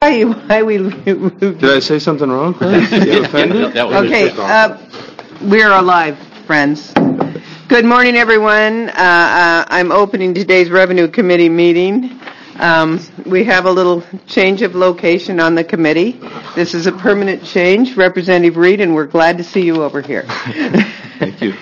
Why we moved. Did I say something wrong, Chris? You offended? Okay, we're alive, friends. Good morning, everyone. I'm opening today's Revenue Committee meeting. We have a little change of location on the committee. This is a permanent change, Representative Reed, and we're glad to see you over here. Thank you.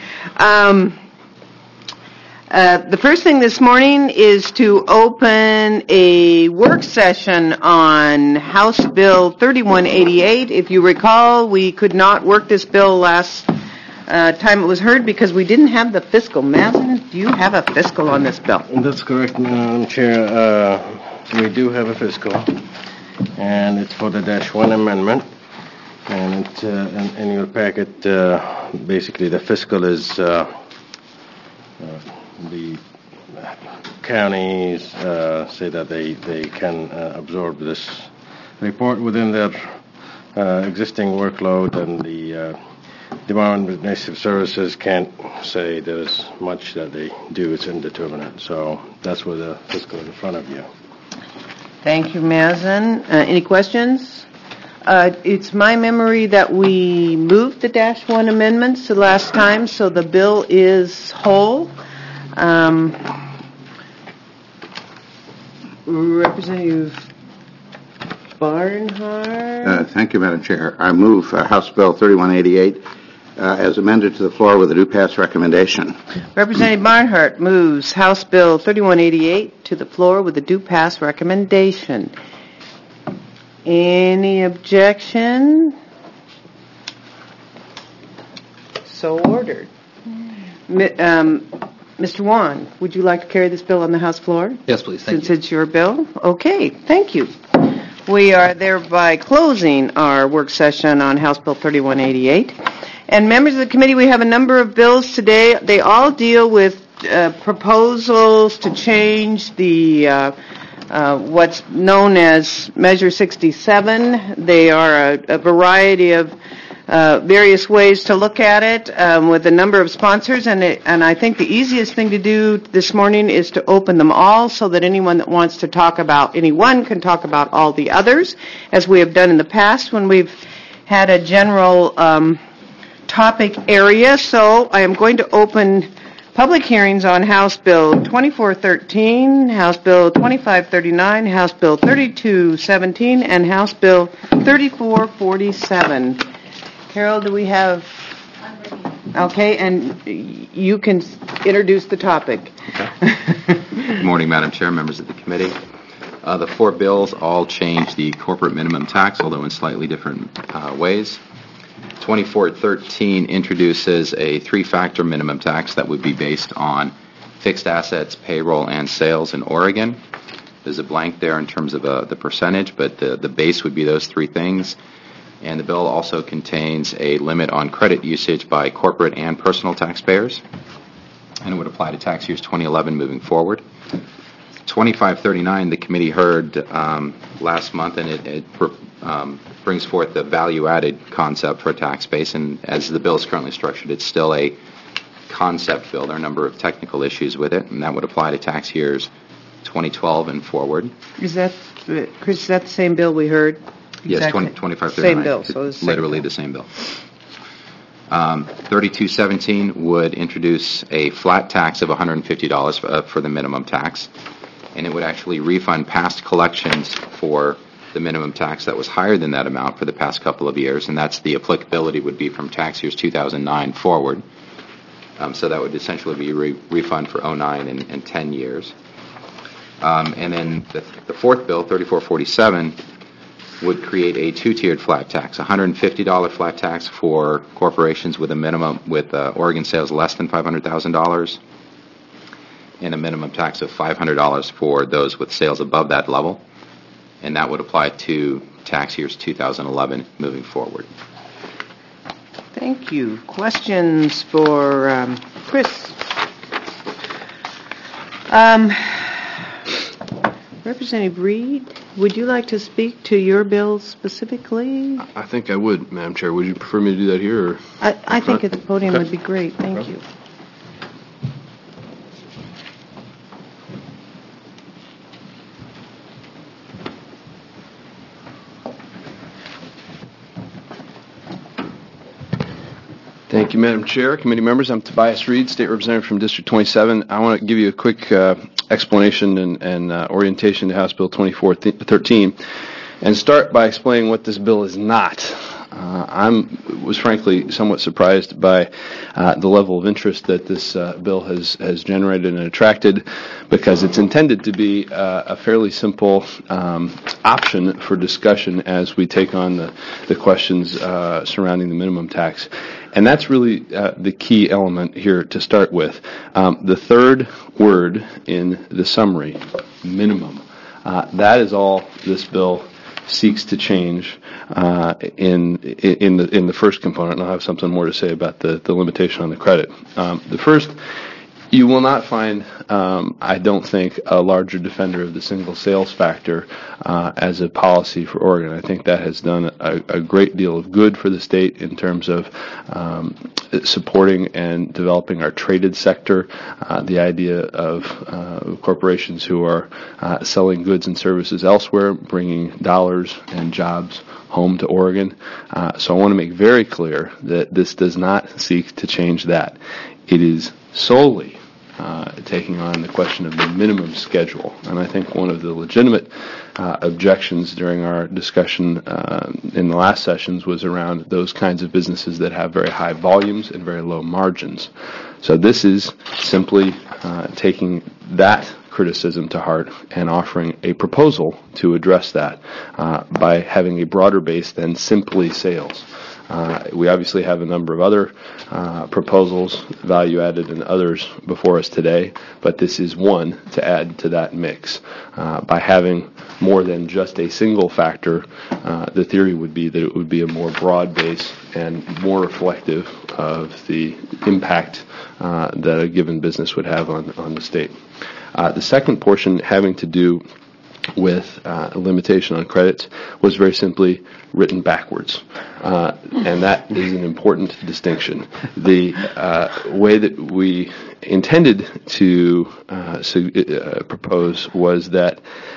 The first thing this morning is to open a work session on House Bill 3188. If you recall, we could not work this bill last time it was heard because we didn't have the fiscal. Mazen, do you have a fiscal on this bill? That's correct, Madam Chair. We do have a fiscal, and it's for the -1 amendment. And it's, in your packet, basically the fiscal is the counties say that they can absorb this report within their existing workload, and the Department of Administrative Services can't say there's much that they do. It's indeterminate. So that's where the fiscal is in front of you. Thank you, Mazen. Any questions? It's my memory that we moved the -1 amendments the last time, so the bill is whole. Representative Barnhart. Thank you, Madam Chair. I move House Bill 3188 as amended to the floor with a do pass recommendation. Representative Barnhart moves House Bill 3188 to the floor with a do pass recommendation. Any objection? So ordered. Mr. Wan, would you like to carry this bill on the House floor? Yes, please. Thank you. Since it's your bill? Okay, thank you. We are thereby closing our work session on House Bill 3188. And members of the committee, we have a number of bills today. They all deal with proposals to change the what's known as Measure 67. They are a variety of various ways to look at it with a number of sponsors, and I think the easiest thing to do this morning is to open them all so that anyone that wants to talk about anyone can talk about all the others, as we have done in the past when we've had a general topic area. So I am going to open public hearings on House Bill 2413, House Bill 2539, House Bill 3217, and House Bill 3447. Carol, do we have? Okay, and you can introduce the topic. Okay. Good morning, Madam Chair, members of the committee. The four bills all change the corporate minimum tax, although in slightly different ways. 2413 introduces a three-factor minimum tax that would be based on fixed assets, payroll, and sales in Oregon. There's a blank there in terms of the percentage, but the base would be those three things. And the bill also contains a limit on credit usage by corporate and personal taxpayers, and it would apply to tax years 2011 moving forward. 2539, the committee heard last month, and it brings forth the value-added concept for a tax base, and as the bill is currently structured, it's still a concept bill. There are a number of technical issues with it, and that would apply to tax years 2012 and forward. Is that, Chris, is that the same bill we heard? Yes, exactly. 2539. Same bill, so it's literally the same bill. 3217 would introduce a flat tax of $150 for the minimum tax, and it would actually refund past collections for the minimum tax that was higher than that amount for the past couple of years, and that's the applicability would be from tax years 2009 forward. So that would essentially be a refund for 09 and 10 years. And then the fourth bill, 3447, would create a two-tiered flat tax, $150 flat tax for corporations with a minimum with Oregon sales less than $500,000, and a minimum tax of $500 for those with sales above that level, and that would apply to tax years 2011 moving forward. Thank you. Questions for Chris? Representative Reed, would you like to speak to your bill specifically? I think I would, Madam Chair. Would you prefer me to do that here? Or? I think at the podium would be great. Thank you. Thank you, Madam Chair. Committee members, I'm Tobias Reed, State Representative from District 27. I want to give you a quick explanation and orientation to House Bill 2413 and start by explaining what this bill is not. I was frankly somewhat surprised by the level of interest that this bill has generated and attracted, because it's intended to be a fairly simple option for discussion as we take on the questions surrounding the minimum tax. And that's really the key element here to start with. The third word in the summary, minimum, that is all this bill seeks to change in the first component, and I'll have something more to say about the limitation on the credit. The first, you will not find, I don't think, a larger defender of the single sales factor as a policy for Oregon. I think that has done a great deal of good for the state in terms of supporting and developing our traded sector, the idea of corporations who are selling goods and services elsewhere, bringing dollars and jobs home to Oregon. So I want to make very clear that this does not seek to change that. It is solely taking on the question of the minimum schedule. And I think one of the legitimate objections during our discussion in the last sessions was around those kinds of businesses that have very high volumes and very low margins. So this is simply taking that criticism to heart and offering a proposal to address that by having a broader base than simply sales. We obviously have a number of other proposals, value added and others before us today, but this is one to add to that mix. By having more than just a single factor, the theory would be that it would be a more broad base and more reflective of the impact that a given business would have on the state. The second portion, having to do with a limitation on credits, was very simply written backwards. And that is an important distinction. The way that we intended to propose was that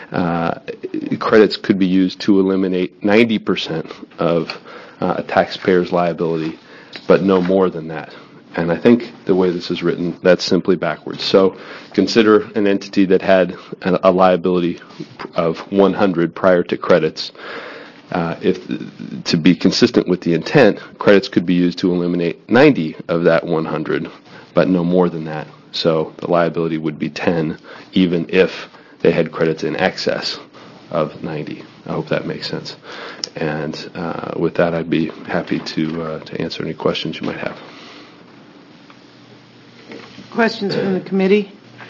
credits could be used to eliminate 90% of a taxpayer's liability, but no more than that. And I think the way this is written, that's simply backwards. So consider an entity that had a liability of 100 prior to credits. If to be consistent with the intent, credits could be used to eliminate 90 of that 100, but no more than that. So the liability would be 10, even if they had credits in excess of 90. I hope that makes sense. And with that, I'd be happy to answer any questions you might have. Questions from the committee?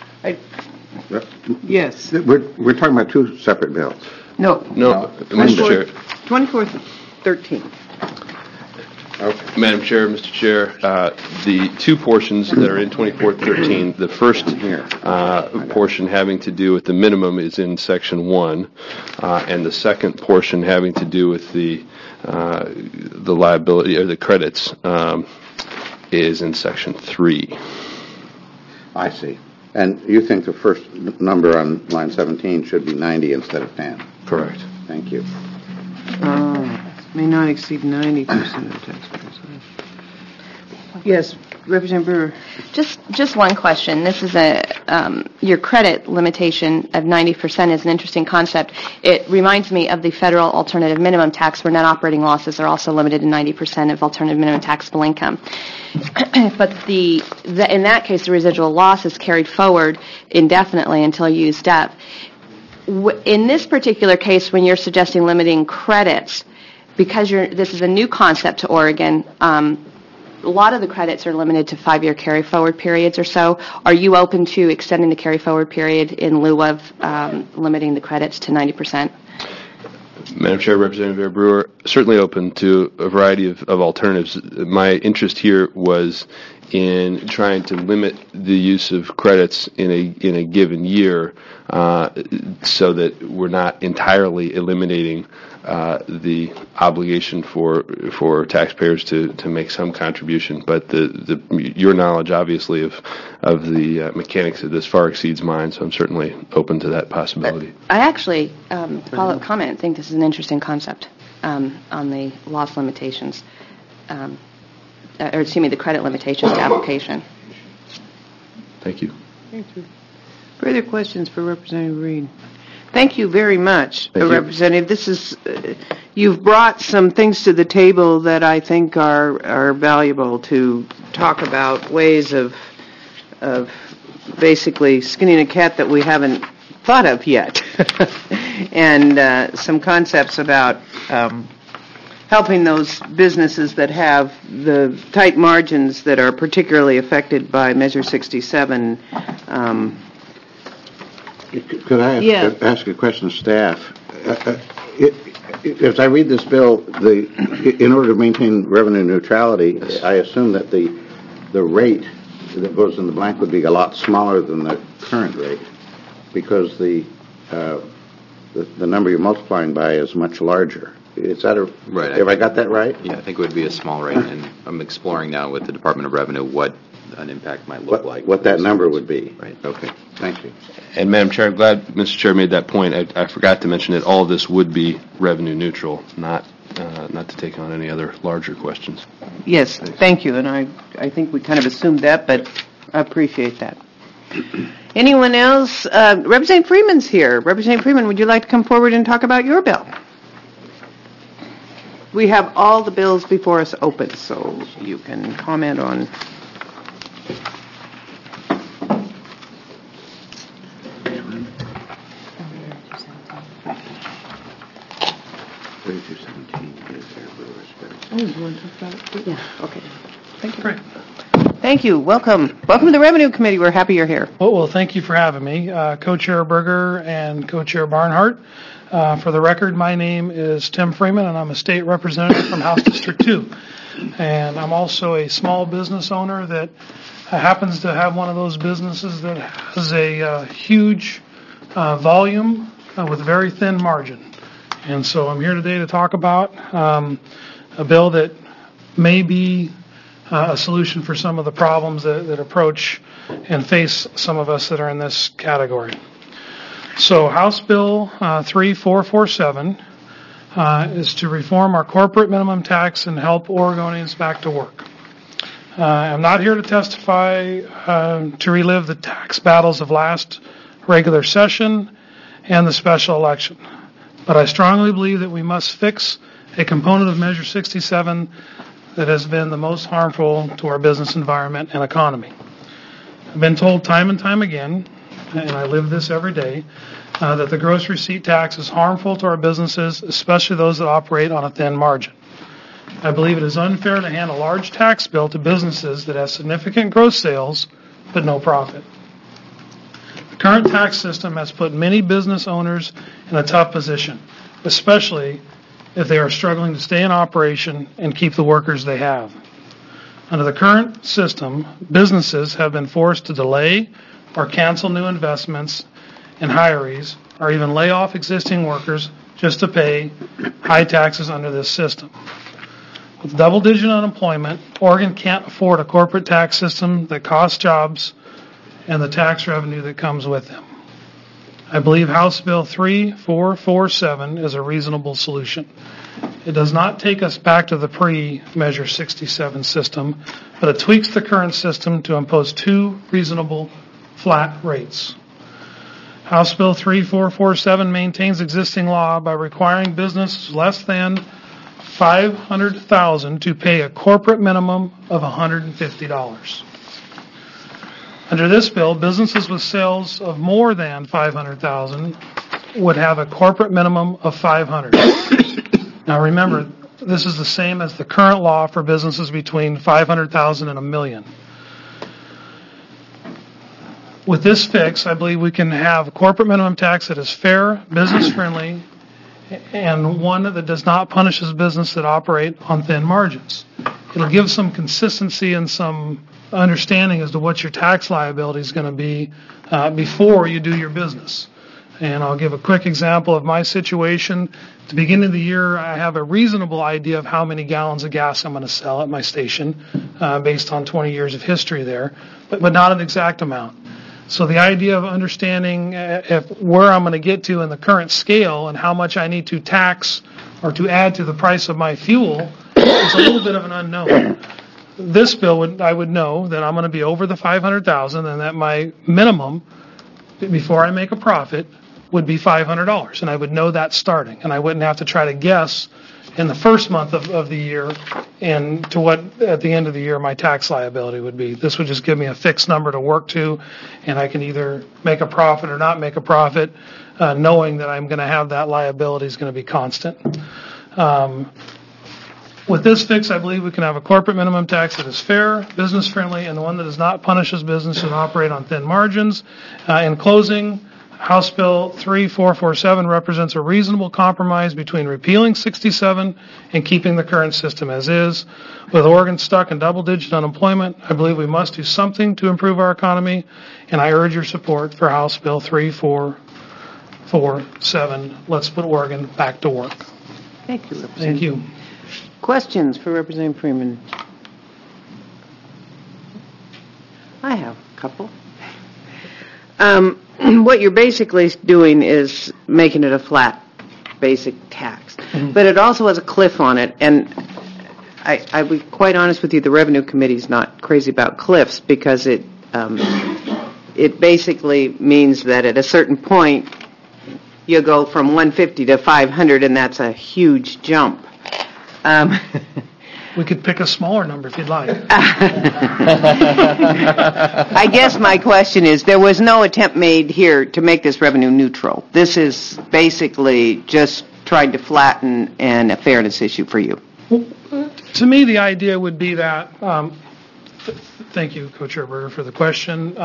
Yes. We're talking about two separate bills. No, Mr. Chair. 2413. Okay. Madam Chair, Mr. Chair, the two portions that are in 2413, the first portion having to do with the minimum is in Section 1, and the second portion having to do with the liability or the credits is in Section 3. I see. And you think the first number on line 17 should be 90 instead of 10? Correct. Thank you. May not exceed 90% of the taxpayers. Yes, Representative Brewer. Just one question. This is your credit limitation of 90% is an interesting concept. It reminds me of the federal alternative minimum tax, where net operating losses are also limited to 90% of alternative minimum taxable income. But in that case, the residual loss is carried forward indefinitely until used up. In this particular case, when you're suggesting limiting credits, because this is a new concept to Oregon, a lot of the credits are limited to 5-year carry-forward periods or so. Are you open to extending the carry-forward period in lieu of limiting the credits to 90%? Madam Chair, Representative Brewer, certainly open to a variety of alternatives. My interest here was in trying to limit the use of credits in a given year so that we're not entirely eliminating the obligation for taxpayers to make some contribution. But your knowledge, obviously, of the mechanics of this far exceeds mine, so I'm certainly open to that possibility. I actually, follow-up comment, think this is an interesting concept on the loss limitations. the credit limitations to application. Thank you. Further questions for Representative Reed? Thank you very much, Thank you. Representative. This is, you've brought some things to the table that I think are valuable to talk about ways of basically skinning a cat that we haven't thought of yet, and some concepts about helping those businesses that have the tight margins that are particularly affected by Measure 67. Could I ask a question of staff? As I read this bill, in order to maintain revenue neutrality, I assume that the rate that goes in the blank would be a lot smaller than the current rate, because the number you're multiplying by is much larger. Is that Right. Have I got that right? Yeah, I think it would be a small rate, and I'm exploring now with the Department of Revenue what an impact might look like. What that number would be. Right. Okay. Thank you. And Madam Chair, I'm glad Mr. Chair made that point. I forgot to mention that all of this would be revenue neutral, not to take on any other larger questions. Yes, thank you, and I think we kind of assumed that, but I appreciate that. Anyone else? Representative Freeman's here. Representative Freeman, would you like to come forward and talk about your bill? We have all the bills before us open, so you can comment on. Oh, you want to talk about it? Yeah, okay. Thank you. Great. Thank you. Welcome. Welcome to the Revenue Committee. We're happy you're here. Well, thank you for having me. Co-Chair Berger and Co-Chair Barnhart. For the record, my name is Tim Freeman, and I'm a state representative from House District 2. And I'm also a small business owner that happens to have one of those businesses that has a huge volume with very thin margin. And so I'm here today to talk about a bill that may be a solution for some of the problems that approach and face some of us that are in this category. So House Bill 3447 is to reform our corporate minimum tax and help Oregonians back to work. I'm not here to testify to relive the tax battles of last regular session and the special election, but I strongly believe that we must fix a component of Measure 67 that has been the most harmful to our business environment and economy. I've been told time and time again, and I live this every day, that the gross receipt tax is harmful to our businesses, especially those that operate on a thin margin. I believe it is unfair to hand a large tax bill to businesses that have significant gross sales but no profit. The current tax system has put many business owners in a tough position, especially if they are struggling to stay in operation and keep the workers they have. Under the current system, businesses have been forced to delay or cancel new investments and hirees, or even lay off existing workers just to pay high taxes under this system. With double-digit unemployment, Oregon can't afford a corporate tax system that costs jobs and the tax revenue that comes with them. I believe House Bill 3447 is a reasonable solution. It does not take us back to the pre-Measure 67 system, but it tweaks the current system to impose two reasonable flat rates. House Bill 3447 maintains existing law by requiring businesses less than $500,000 to pay a corporate minimum of $150. Under this bill, businesses with sales of more than $500,000 would have a corporate minimum of $500. Now remember, this is the same as the current law for businesses between $500,000 and $1 million. With this fix, I believe we can have a corporate minimum tax that is fair, business-friendly, and one that does not punish business that operate on thin margins. It'll give some consistency and some understanding as to what your tax liability is going to be before you do your business. And I'll give a quick example of my situation. At the beginning of the year, I have a reasonable idea of how many gallons of gas I'm going to sell at my station based on 20 years of history there, but not an exact amount. So the idea of understanding where I'm going to get to in the current scale and how much I need to tax or to add to the price of my fuel is a little bit of an unknown. this bill I would know that I'm going to be over the 500,000 and that my minimum before I make a profit would be $500, and I would know that starting, and I wouldn't have to try to guess in the first month of the year and to what at the end of the year my tax liability would be. This would just give me a fixed number to work to, and I can either make a profit or not make a profit, knowing that I'm going to have that liability is going to be constant. With this fix, I believe we can have a corporate minimum tax that is fair, business-friendly, and the one that does not punishes businesses and operate on thin margins. In closing, House Bill 3447 represents a reasonable compromise between repealing 67 and keeping the current system as is. With Oregon stuck in double-digit unemployment, I believe we must do something to improve our economy, and I urge your support for House Bill 3447. Let's put Oregon back to work. Thank you, Representative. Thank you. Questions for Representative Freeman? I have a couple. What you're basically doing is making it a flat, basic tax. But it also has a cliff on it, and I'll be quite honest with you, the Revenue Committee's not crazy about cliffs because it basically means that at a certain point you go from 150 to 500, and that's a huge jump. We could pick a smaller number if you'd like. I guess my question is, there was no attempt made here to make this revenue neutral. This is basically just trying to flatten and a fairness issue for you. To me, the idea would be that, thank you, Co-Chair Berger, for the question.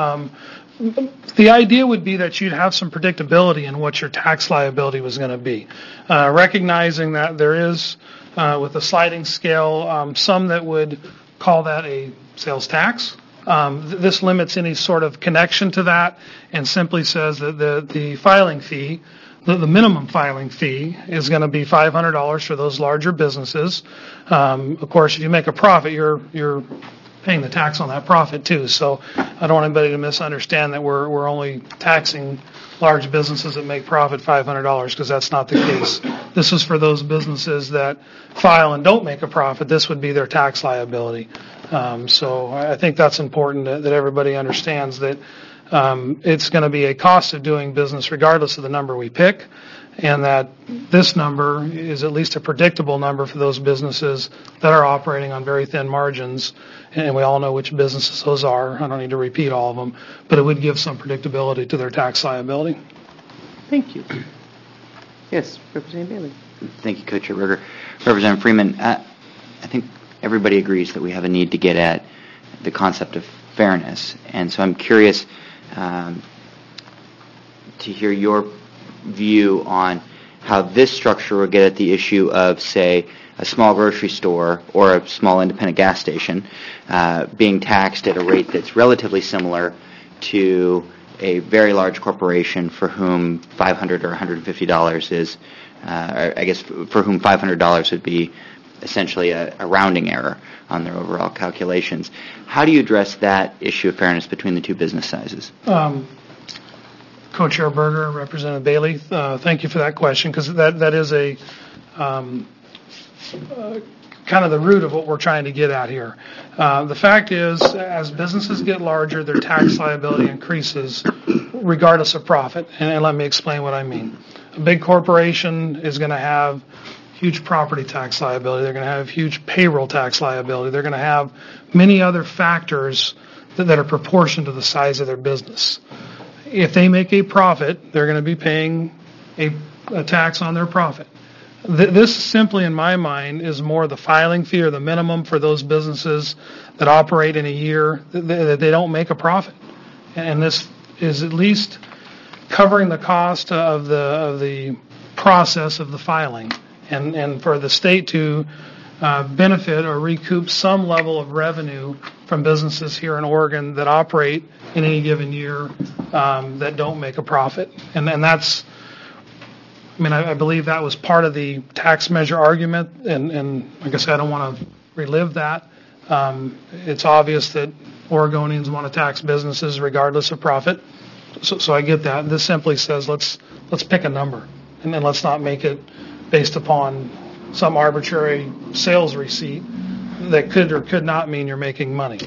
The idea would be that you'd have some predictability in what your tax liability was going to be, recognizing that there is, with the sliding scale, some that would call that a sales tax. This limits any sort of connection to that and simply says that the filing fee, the minimum filing fee, is going to be $500 for those larger businesses. Of course, if you make a profit, you're paying the tax on that profit too. So I don't want anybody to misunderstand that we're only taxing large businesses that make profit $500, because that's not the case. This is for those businesses that file and don't make a profit. This would be their tax liability. So I think that's important that everybody understands that it's going to be a cost of doing business regardless of the number we pick, and that this number is at least a predictable number for those businesses that are operating on very thin margins, and we all know which businesses those are. I don't need to repeat all of them, but it would give some predictability to their tax liability. Thank you. Yes, Representative Bailey. Thank you, Co-Chair Berger. Representative Freeman, I think everybody agrees that we have a need to get at the concept of fairness, and so I'm curious to hear your view on how this structure will get at the issue of, say, a small grocery store or a small independent gas station being taxed at a rate that's relatively similar to a very large corporation for whom $500 or $150 is, I guess, for whom $500 would be essentially a rounding error on their overall calculations. How do you address that issue of fairness between the two business sizes? Co-Chair Berger, Representative Bailey, thank you for that question, because that is a kind of the root of what we're trying to get at here. The fact is, as businesses get larger, their tax liability increases regardless of profit, and let me explain what I mean. A big corporation is going to have huge property tax liability. They're going to have huge payroll tax liability. They're going to have many other factors that are proportioned to the size of their business. If they make a profit, they're going to be paying a tax on their profit. This simply, in my mind, is more the filing fee or the minimum for those businesses that operate in a year that they don't make a profit. And this is at least covering the cost of the process of the filing, and for the state to benefit or recoup some level of revenue from businesses here in Oregon that operate in any given year that don't make a profit. And that's, I believe that was part of the tax measure argument, and like I said, I don't want to relive that. It's obvious that Oregonians want to tax businesses regardless of profit, so I get that. This simply says let's pick a number, and then let's not make it based upon some arbitrary sales receipt that could or could not mean you're making money.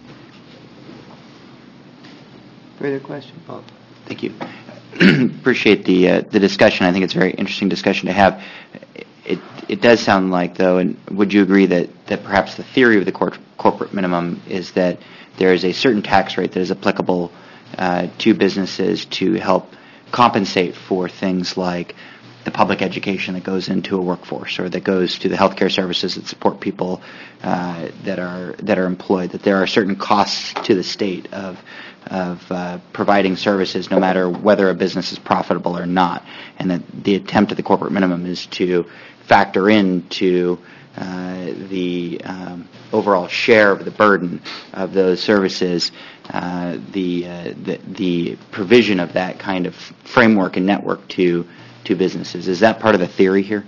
Further question? Thank you. Appreciate the discussion. I think it's a very interesting discussion to have. It does sound like, though, and would you agree that perhaps the theory of the corporate minimum is that there is a certain tax rate that is applicable to businesses to help compensate for things like the public education that goes into a workforce, or that goes to the healthcare services that support people that are employed, that there are certain costs to the state of providing services no matter whether a business is profitable or not, and that the attempt at the corporate minimum is to factor into the overall share of the burden of those services, the provision of that kind of framework and network to businesses. Is that part of the theory here?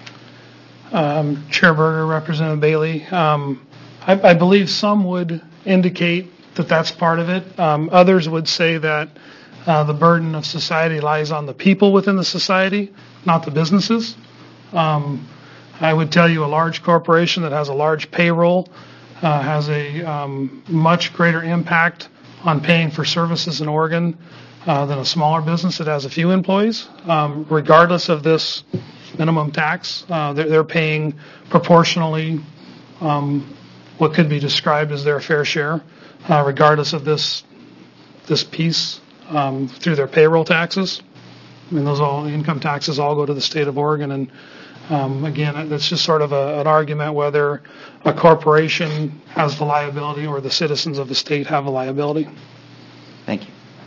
Chair Berger, Representative Bailey, I believe some would indicate that that's part of it. Others would say that the burden of society lies on the people within the society, not the businesses. I would tell you a large corporation that has a large payroll has a much greater impact on paying for services in Oregon than a smaller business that has a few employees. Regardless of this minimum tax, they're paying proportionally what could be described as their fair share, regardless of this piece through their payroll taxes. I mean, those income taxes all go to the state of Oregon, and again, that's just sort of an argument whether a corporation has the liability or the citizens of the state have a liability. Thank you.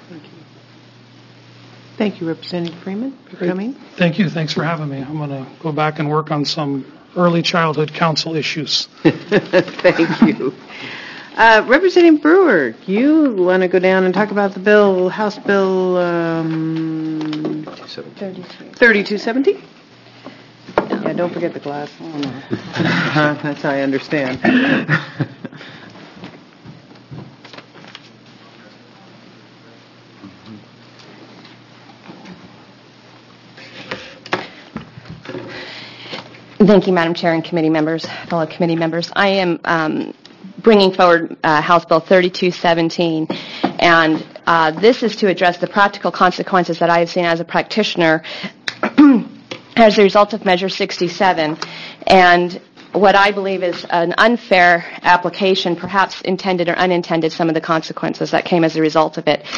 Thank you, Representative Freeman, for coming. Thank you. Thanks for having me. I'm going to go back and work on some early childhood council issues. Thank you. Representative Brewer, you want to go down and talk about the bill, House Bill 3270? Yeah, don't forget the glass. Oh, no. That's how I understand. Thank you, Madam Chair and committee members, fellow committee members. I am bringing forward House Bill 3217, and this is to address the practical consequences that I have seen as a practitioner as a result of Measure 67, and what I believe is an unfair application, perhaps intended or unintended, some of the consequences that came as a result of it.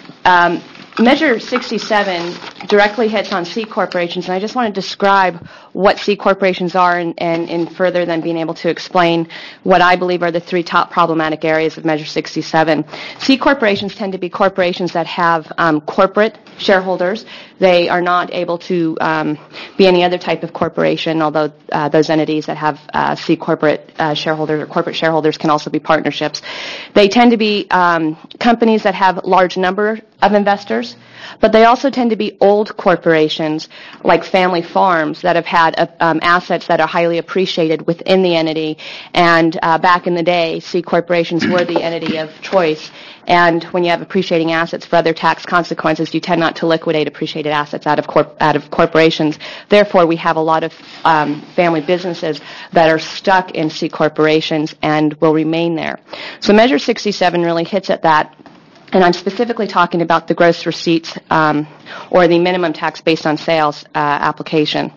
Measure 67 directly hits on C corporations, and I just want to describe what C corporations are and further than being able to explain what I believe are the three top problematic areas of Measure 67. C corporations tend to be corporations that have corporate shareholders. They are not able to be any other type of corporation, although those entities that have C corporate shareholders or corporate shareholders can also be partnerships. They tend to be companies that have large number of investors, but they also tend to be old corporations like family farms that have had assets that are highly appreciated within the entity. And back in the day, C corporations were the entity of choice. And when you have appreciating assets for other tax consequences, you tend not to liquidate appreciated assets out of corporations. Therefore, we have a lot of family businesses that are stuck in C corporations and will remain there. So Measure 67 really hits at that. And I'm specifically talking about the gross receipts or the minimum tax based on sales application.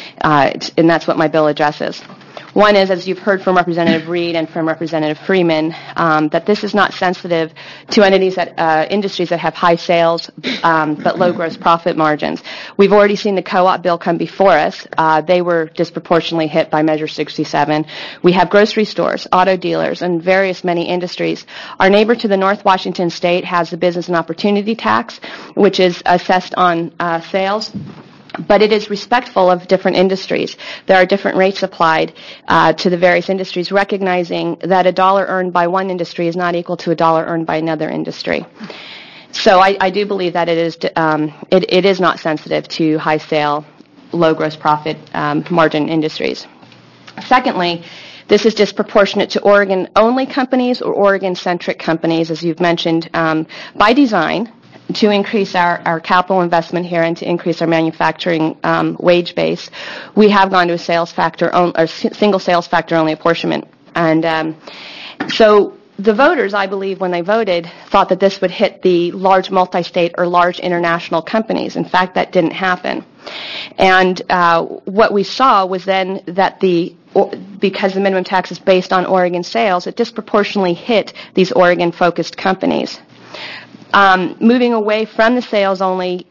And that's what my bill addresses. One is, as you've heard from Representative Reed and from Representative Freeman, that this is not sensitive to entities that industries that have high sales but low gross profit margins. We've already seen the co-op bill come before us. They were disproportionately hit by Measure 67. We have grocery stores, auto dealers, and various many industries. Our neighbor to the North Washington State has the business and opportunity tax, which is assessed on sales. But it is respectful of different industries. There are different rates applied to the various industries, recognizing that a dollar earned by one industry is not equal to a dollar earned by another industry. So I do believe that it is not sensitive to high sale, low gross profit margin industries. Secondly, this is disproportionate to Oregon-only companies or Oregon-centric companies, as you've mentioned, by design, to increase our capital investment here and to increase our manufacturing wage base. We have gone to a sales factor or single sales factor only apportionment And so the voters, I believe, when they voted, thought that this would hit the large multi-state or large international companies. In fact, that didn't happen. And what we saw was then that because the minimum tax is based on Oregon sales, it disproportionately hit these Oregon-focused companies. Moving away from the sales-only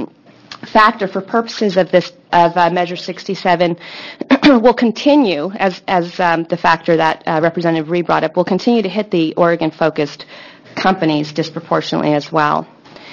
factor for purposes of Measure 67 will continue, as the factor that Representative Reed brought up, will continue to hit the Oregon-focused companies disproportionately as well.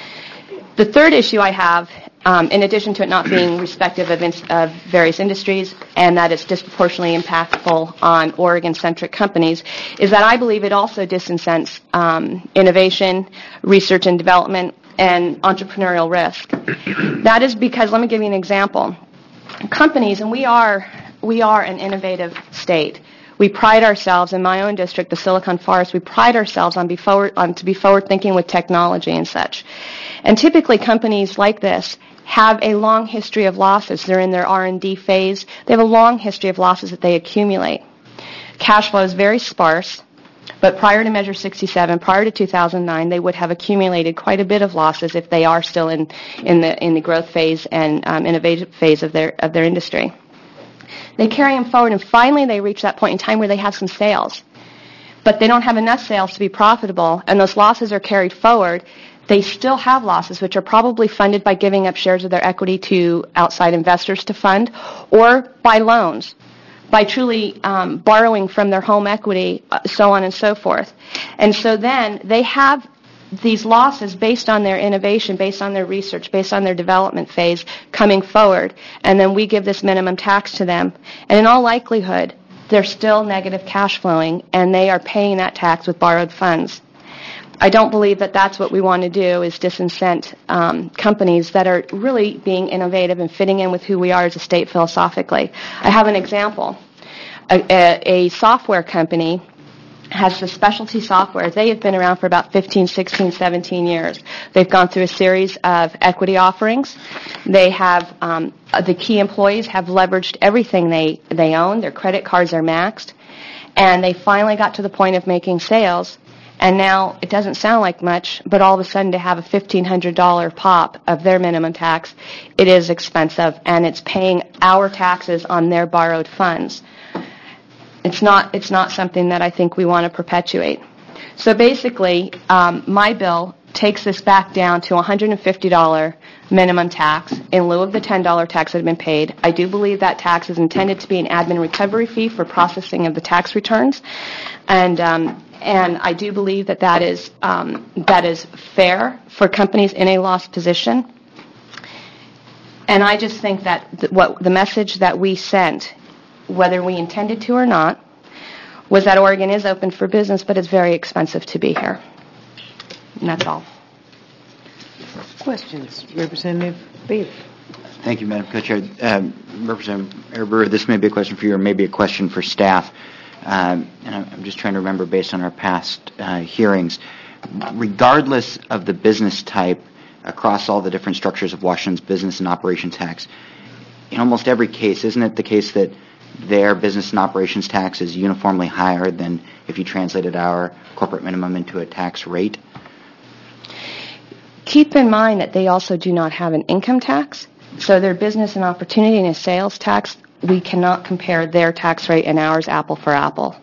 The third issue I have, in addition to it not being respective of various industries and that it's disproportionately impactful on Oregon-centric companies, is that I believe it also disincents innovation, research and development, and entrepreneurial risk. That is because, let me give you an example. Companies, and we are an innovative state. We pride ourselves, in my own district, the Silicon Forest, we pride ourselves on to be forward-thinking with technology and such. And typically companies like this have a long history of losses. They're in their R&D phase. They have a long history of losses that they accumulate. Cash flow is very sparse. But prior to Measure 67, prior to 2009, they would have accumulated quite a bit of losses if they are still in the growth phase and innovative phase of their industry. They carry them forward, and finally they reach that point in time where they have some sales. But they don't have enough sales to be profitable, and those losses are carried forward. They still have losses, which are probably funded by giving up shares of their equity to outside investors to fund, or by loans, by truly borrowing from their home equity, so on and so forth. And so then they have these losses based on their innovation, based on their research, based on their development phase coming forward, and then we give this minimum tax to them. And in all likelihood, they're still negative cash flowing, and they are paying that tax with borrowed funds. I don't believe that that's what we want to do, is disincent companies that are really being innovative and fitting in with who we are as a state philosophically. I have an example. A software company has the specialty software. They have been around for about 15, 16, 17 years. They've gone through a series of equity offerings. They have, the key employees have leveraged everything they own. Their credit cards are maxed. And they finally got to the point of making sales. And now, it doesn't sound like much, but all of a sudden to have a $1,500 pop of their minimum tax, it is expensive, and it's paying our taxes on their borrowed funds. It's not something that I think we want to perpetuate. So basically, my bill takes this back down to $150 minimum tax in lieu of the $10 tax that had been paid. I do believe that tax is intended to be an admin recovery fee for processing of the tax returns, and I do believe that is fair for companies in a loss position. And I just think that the message that we sent, whether we intended to or not, was that Oregon is open for business, but it's very expensive to be here. And that's all. Questions? Representative Beaver. Thank you, Madam Co-Chair. Representative Ehrber, this may be a question for you or maybe a question for staff. And I'm just trying to remember based on our past hearings. Regardless of the business type across all the different structures of Washington's business and operations tax, in almost every case, isn't it the case that their business and operations tax is uniformly higher than if you translated our corporate minimum into a tax rate? Keep in mind that they also do not have an income tax, so their business and opportunity and a sales tax, we cannot compare their tax rate and ours apple for apple.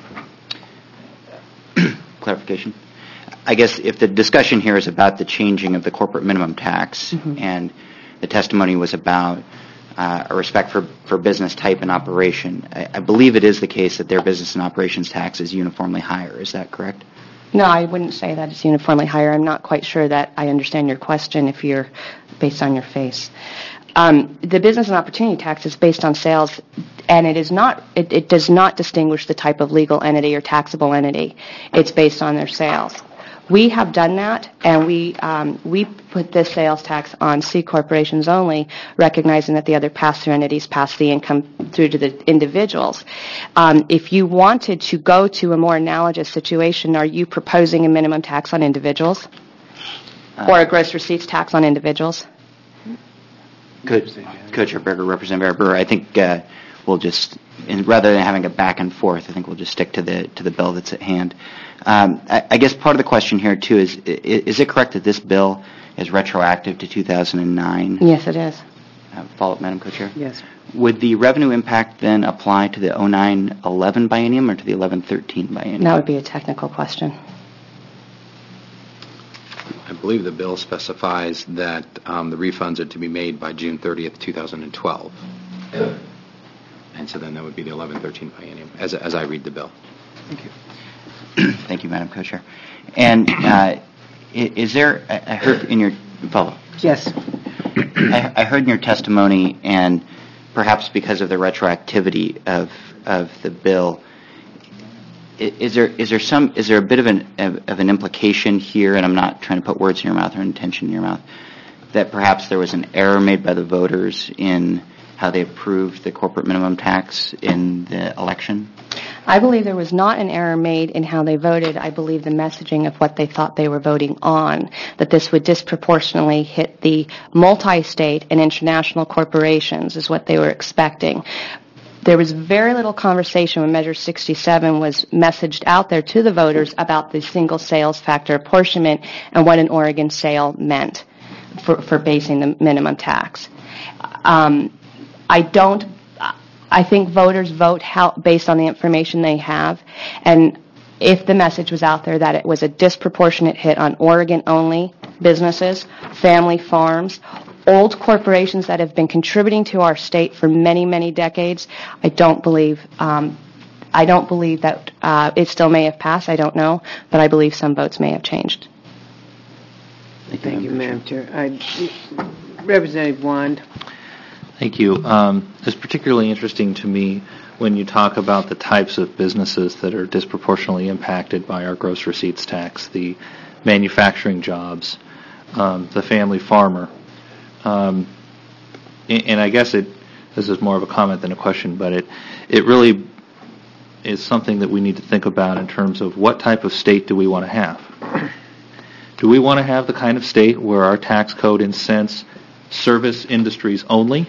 Clarification. I guess if the discussion here is about the changing of the corporate minimum tax, and the testimony was about a respect for business type and operation, I believe it is the case that their business and operations tax is uniformly higher. Is that correct? No, I wouldn't say that it's uniformly higher. I'm not quite sure that I understand your question if you're based on your face. The business and opportunity tax is based on sales, and it does not distinguish the type of legal entity or taxable entity. It's based on their sales. We have done that, and we put this sales tax on C corporations only, recognizing that the other pass-through entities pass the income through to the individuals. If you wanted to go to a more analogous situation, are you proposing a minimum tax on individuals or a gross receipts tax on individuals? Co-Chair Berger, Representative Ehrber, I think we'll just, and rather than having a back and forth, I think we'll just stick to the bill that's at hand. I guess part of the question here too is it correct that this bill is retroactive to 2009? Yes, it is. Follow up, Madam Co-Chair? Yes. Would the revenue impact then apply to the 09-11 biennium or to the 11-13 biennium? That would be a technical question. I believe the bill specifies that the refunds are to be made by June 30th, 2012. And so then that would be the 11-13 biennium, as I read the bill. Thank you. Thank you, Madam Co-Chair. And is there, I heard in your, follow. Yes. I heard in your testimony, and perhaps because of the retroactivity of the bill, is there a bit of an implication here, and I'm not trying to put words in your mouth or intention in your mouth, that perhaps there was an error made by the voters in how they approved the corporate minimum tax in the election? I believe there was not an error made in how they voted. I believe the messaging of what they thought they were voting on, that this would disproportionately hit the multi-state and international corporations is what they were expecting. There was very little conversation when Measure 67 was messaged out there to the voters about the single sales factor apportionment and what an Oregon sale meant for basing the minimum tax. I think voters vote based on the information they have, and if the message was out there that it was a disproportionate hit on Oregon-only businesses, family farms, old corporations that have been contributing to our state for many, many decades, I don't believe that it still may have passed. I don't know, but I believe some votes may have changed. Thank you, Madam Chair. Representative Wand. Thank you. It's particularly interesting to me when you talk about the types of businesses that are disproportionately impacted by our gross receipts tax, the manufacturing jobs, the family farmer. And I guess this is more of a comment than a question, but it really is something that we need to think about in terms of what type of state do we want to have. Do we want to have the kind of state where our tax code incents service industries only?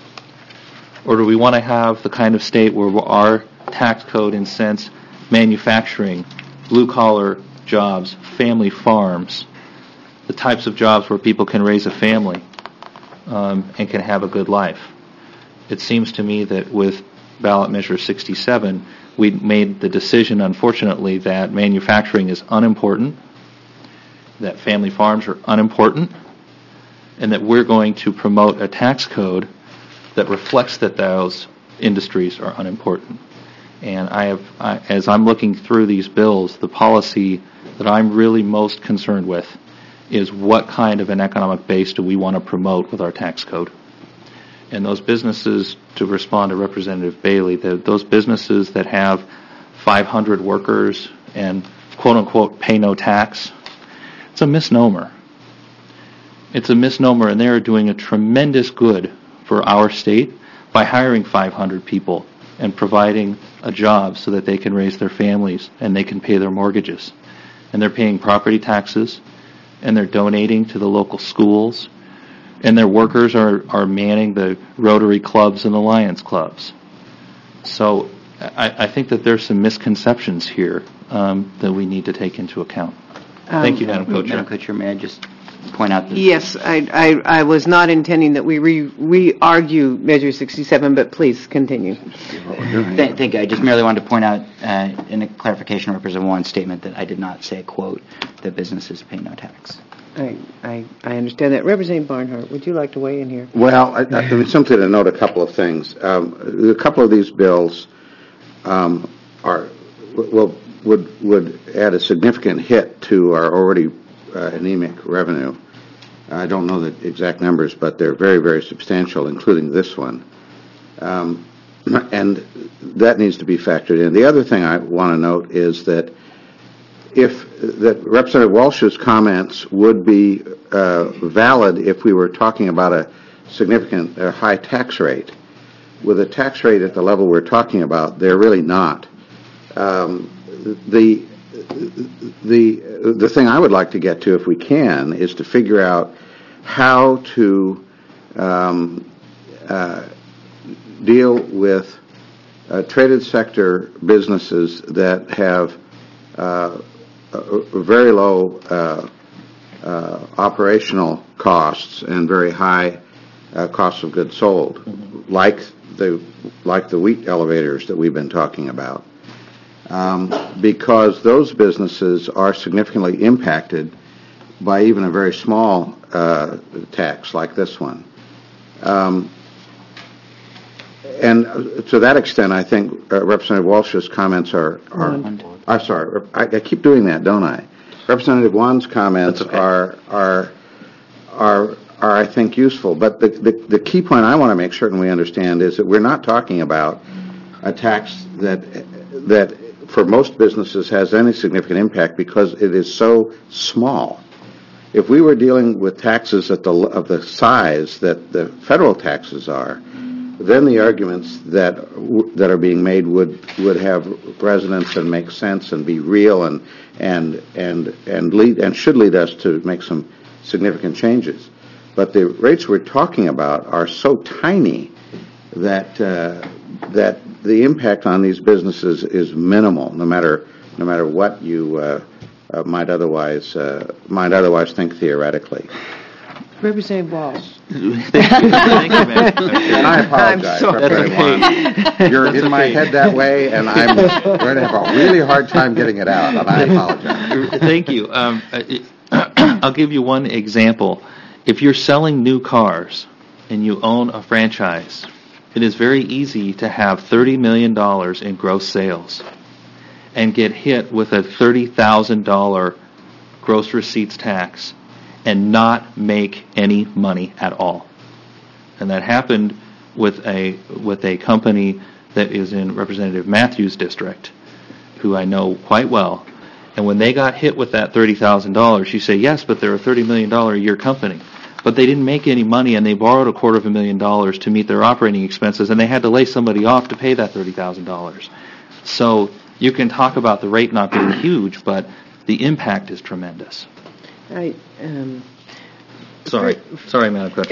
Or do we want to have the kind of state where our tax code incents manufacturing, blue-collar jobs, family farms, the types of jobs where people can raise a family and can have a good life? It seems to me that with ballot measure 67, we made the decision, unfortunately, that manufacturing is unimportant, that family farms are unimportant, and that we're going to promote a tax code that reflects that those industries are unimportant. And as I'm looking through these bills, the policy that I'm really most concerned with is what kind of an economic base do we want to promote with our tax code. And those businesses, to respond to Representative Bailey, those businesses that have 500 workers and quote-unquote pay no tax, it's a misnomer. It's a misnomer, and they are doing a tremendous good for our state by hiring 500 people and providing a job so that they can raise their families and they can pay their mortgages. And they're paying property taxes, and they're donating to the local schools, and their workers are manning the Rotary clubs and the Lions clubs. So I think that there's some misconceptions here that we need to take into account. Thank you, Madam Co-Chair. Madam Co-Chair, may I just point out that... Yes, I was not intending that we re-argue Measure 67, but please continue. Thank you. I just merely wanted to point out in a clarification of Representative Warren's statement that I did not say, quote, that businesses pay no tax. I understand that. Representative Barnhart, would you like to weigh in here? Well, I mean, simply to note a couple of things. A couple of these bills would add a significant hit to our already anemic revenue. I don't know the exact numbers, but they're very, very substantial, including this one. And that needs to be factored in. The other thing I want to note is that that Representative Walsh's comments would be valid if we were talking about a significant high tax rate. With a tax rate at the level we're talking about, they're really not. The thing I would like to get to, if we can, is to figure out how to deal with traded sector businesses that have very low operational costs and very high costs of goods sold, like the wheat elevators that we've been talking about, because those businesses are significantly impacted by even a very small tax like this one. And to that extent, I think Representative Walsh's comments are I'm sorry, I keep doing that, don't I? Representative Wan's comments are I think useful. But the key point I want to make certain we understand is that we're not talking about a tax that for most businesses has any significant impact because it is so small. If we were dealing with taxes of the size that the federal taxes are, then the arguments that are being made would have resonance and make sense and be real and should lead us to make some significant changes. But the rates we're talking about are so tiny that the impact on these businesses is minimal, no matter what you might otherwise think theoretically. Representative Walsh. Thank you, ma'am. And I apologize, Representative Wan. You're in my head that way, and I'm going to have a really hard time getting it out, and I apologize. Thank you. I'll give you one example. If you're selling new cars and you own a franchise, it is very easy to have $30 million in gross sales and get hit with a $30,000 gross receipts tax and not make any money at all. And that happened with a company that is in Representative Matthews' district, who I know quite well. And when they got hit with that $30,000, you say, yes, but they're a $30 million a year company. But they didn't make any money, and they borrowed $250,000 to meet their operating expenses, and they had to lay somebody off to pay that $30,000. So you can talk about the rate not being huge, but the impact is tremendous. Sorry, Madam Clerk.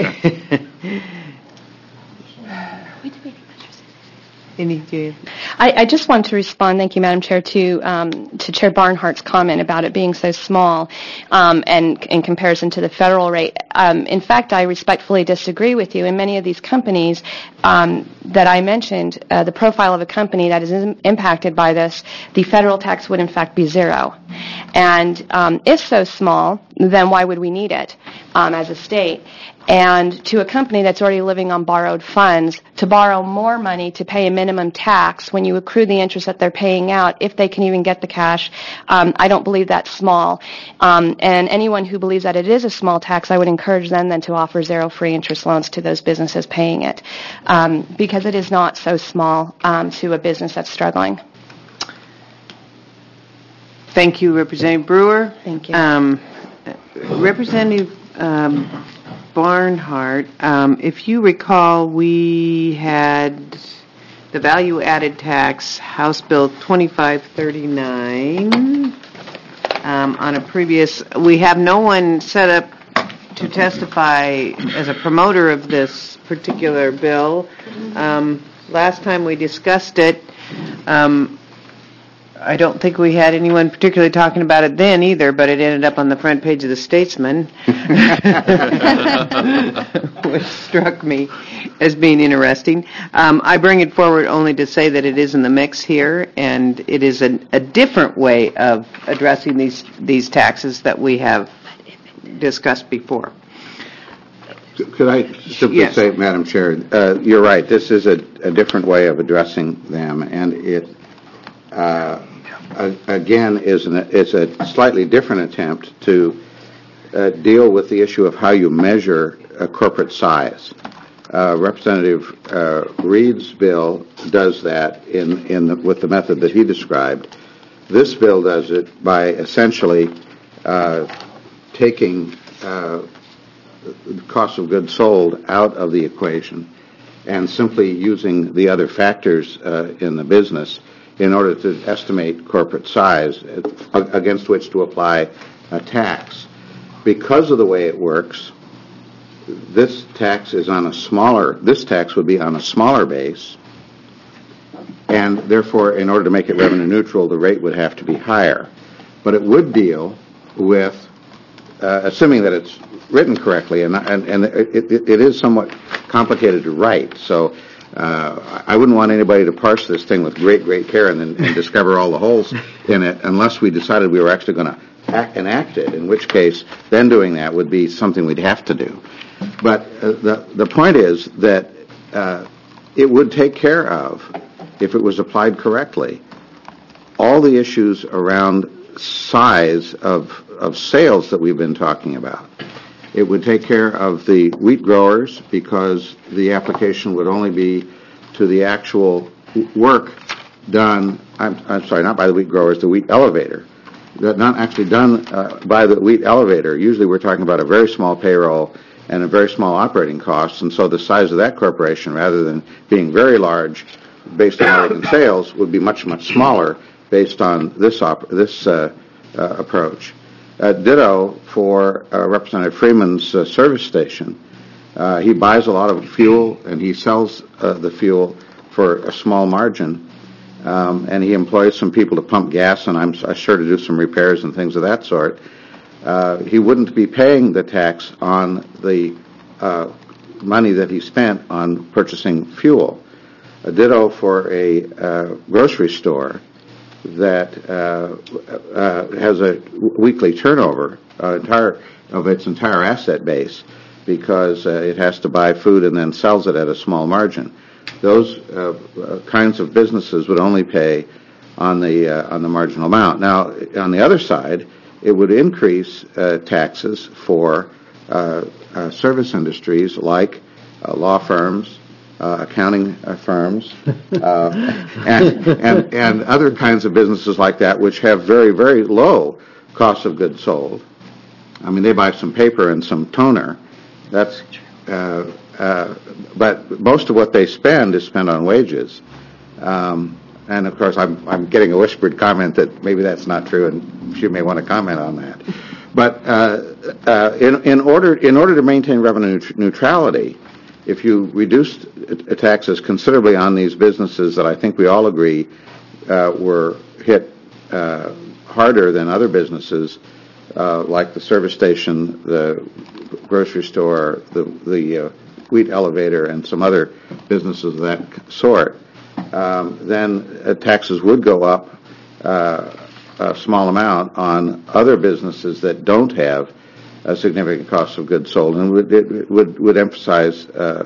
I just want to respond, thank you, Madam Chair, to Chair Barnhart's comment about it being so small and in comparison to the federal rate. In fact, I respectfully disagree with you. In many of these companies that I mentioned, the profile of a company that is impacted by this, the federal tax would in fact be zero. And if so small, then why would we need it as a state? And to a company that's already living on borrowed funds, to borrow more money to pay a minimum tax when you accrue the interest that they're paying out, if they can even get the cash, I don't believe that's small. And anyone who believes that it is a small tax, I would encourage them then to offer zero free interest loans to those businesses paying it, because it is not so small to a business that's struggling. Thank you, Representative Brewer. Thank you. Representative Barnhart, if you recall, we had the value-added tax, House Bill 2539, on a previous. We have no one set up to testify as a promoter of this particular bill. Last time we discussed it, I don't think we had anyone particularly talking about it then either, but it ended up on the front page of the Statesman, which struck me as being interesting. I bring it forward only to say that it is in the mix here, and it is a different way of addressing these taxes that we have discussed before. Could I simply say, Madam Chair, you're right. This is a different way of addressing them, and it again is a slightly different attempt to deal with the issue of how you measure a corporate size. Representative Reed's bill does that with the method that he described. This bill does it by essentially taking the cost of goods sold out of the equation and simply using the other factors in the business in order to estimate corporate size against which to apply a tax. Because of the way it works, this tax would be on a smaller base, and and therefore, in order to make it revenue neutral, the rate would have to be higher. But it would deal with, assuming that it's written correctly, and it is somewhat complicated to write, so I wouldn't want anybody to parse this thing with great care and discover all the holes in it unless we decided we were actually going to enact it, in which case then doing that would be something we'd have to do. But the point is that it would take care of, if it was applied correctly, all the issues around size of sales that we've been talking about. It would take care of the wheat growers because the application would only be to the actual work done, I'm sorry, not by the wheat growers, the wheat elevator. Not actually done by the wheat elevator. Usually we're talking about a very small payroll and a very small operating costs, and so the size of that corporation, rather than being very large based on Oregon sales, would be much smaller based on this approach. Ditto for Representative Freeman's service station. He buys a lot of fuel and he sells the fuel for a small margin, and he employs some people to pump gas, and I'm sure to do some repairs and things of that sort. He wouldn't be paying the tax on the money that he spent on purchasing fuel. Ditto for a grocery store that has a weekly turnover of its entire asset base because it has to buy food and then sells it at a small margin. Those kinds of businesses would only pay on the marginal amount. Now, on the other side, it would increase taxes for service industries like law firms, accounting firms, and other kinds of businesses like that, which have very low cost of goods sold. I mean, they buy some paper and some toner. That's but most of what they spend is spent on wages. And of course, I'm getting a whispered comment that maybe that's not true, and she may want to comment on that. But in order to maintain revenue neutrality, if you reduced taxes considerably on these businesses that I think we all agree were hit harder than other businesses, like the service station, the grocery store, the wheat elevator, and some other businesses of that sort, then taxes would go up a small amount on other businesses that don't have a significant cost of goods sold, and would emphasize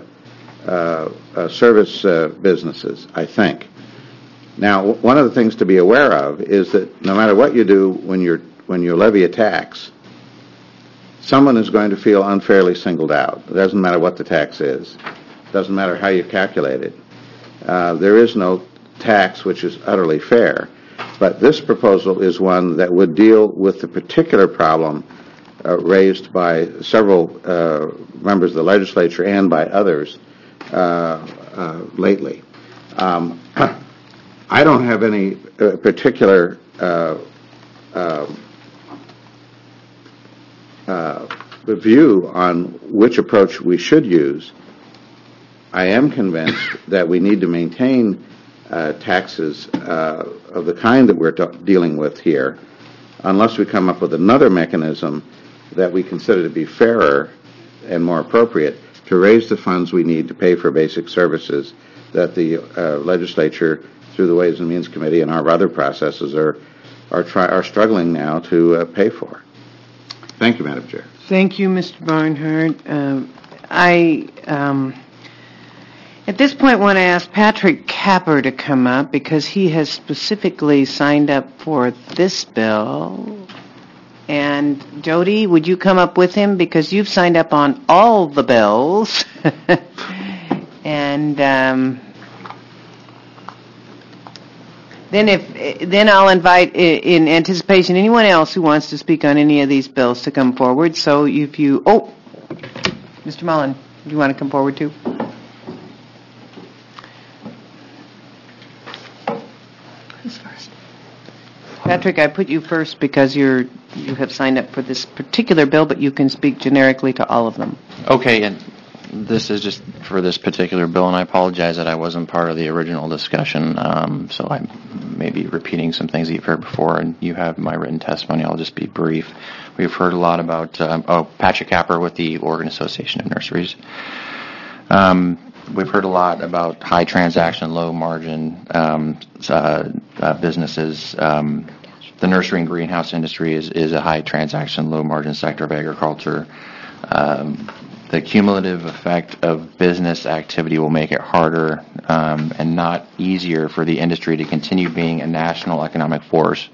service businesses, I think. Now, one of the things to be aware of is that no matter what you do when you levy a tax, someone is going to feel unfairly singled out. It doesn't matter what the tax is. It doesn't matter how you calculate it. There is no tax which is utterly fair. But this proposal is one that would deal with the particular problem raised by several members of the legislature and by others lately. I don't have any particular view on which approach we should use. I am convinced that we need to maintain taxes of the kind that we're dealing with here, unless we come up with another mechanism that we consider to be fairer and more appropriate to raise the funds we need to pay for basic services that the legislature, through the Ways and Means Committee and our other processes, are struggling now to pay for. Thank you, Madam Chair. Thank you, Mr. Barnhart. At this point, I want to ask Patrick Capper to come up because he has specifically signed up for this bill. And Jody, would you come up with him because you've signed up on all the bills? And then I'll invite, in anticipation, anyone else who wants to speak on any of these bills to come forward. So if you, Mr. Mullen, do you want to come forward too? Who's first? Patrick, I put you first because you have signed up for this particular bill, but you can speak generically to all of them. Okay, and This is just for this particular bill, and I apologize that I wasn't part of the original discussion, so I may be repeating some things that you've heard before, and you have my written testimony. I'll just be brief. We've heard a lot about, Patrick Capper with the Oregon Association of Nurseries. We've heard a lot about high transaction, low margin businesses. The nursery and greenhouse industry is a high transaction, low margin sector of agriculture. The cumulative effect of business activity will make it harder and not easier for the industry to continue being a national economic force.